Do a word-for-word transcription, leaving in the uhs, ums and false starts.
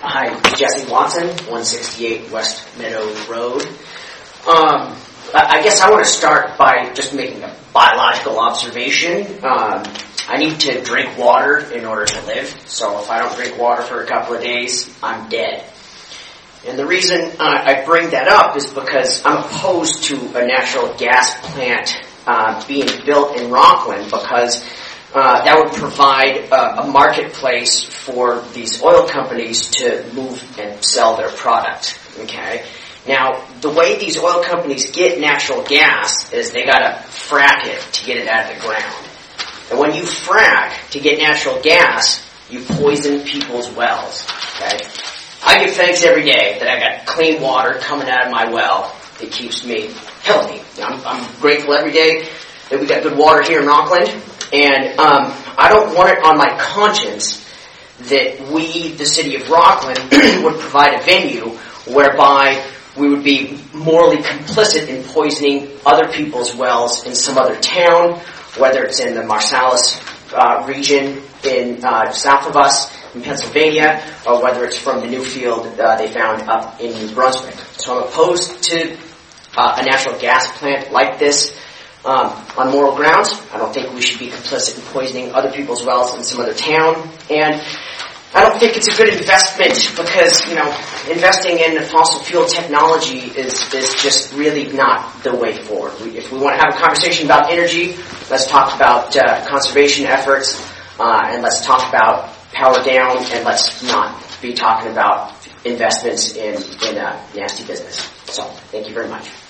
Hi, Jesse Watson, one sixty-eight West Meadow Road. Um, I guess I want to start by just making a biological observation. Um, I need to drink water in order to live, so if I don't drink water for a couple of days, I'm dead. And the reason uh, I bring that up is because I'm opposed to a natural gas plant uh, being built in Rockland, because uh, that would provide a, a marketplace for these oil companies to move and sell their product. Okay. Now, the way these oil companies get natural gas is they gotta frack it to get it out of the ground. And when you frack to get natural gas, you poison people's wells. Okay? I give thanks every day that I got clean water coming out of my well that keeps me healthy. I'm, I'm grateful every day that we got good water here in Rockland, and um, I don't want it on my conscience that we, the city of Rockland, would provide a venue whereby we would be morally complicit in poisoning other people's wells in some other town, whether it's in the Marsalis uh, region in uh, south of us in Pennsylvania, or whether it's from the new field uh, they found up in New Brunswick. So I'm opposed to uh, a natural gas plant like this um, on moral grounds. I don't think we should be complicit in poisoning other people's wells in some other town. And I don't think it's a good investment because, you know, investing in fossil fuel technology is, is just really not the way forward. We, if we want to have a conversation about energy, let's talk about uh, conservation efforts, uh, and let's talk about power down, and let's not be talking about investments in, in a nasty business. So, thank you very much.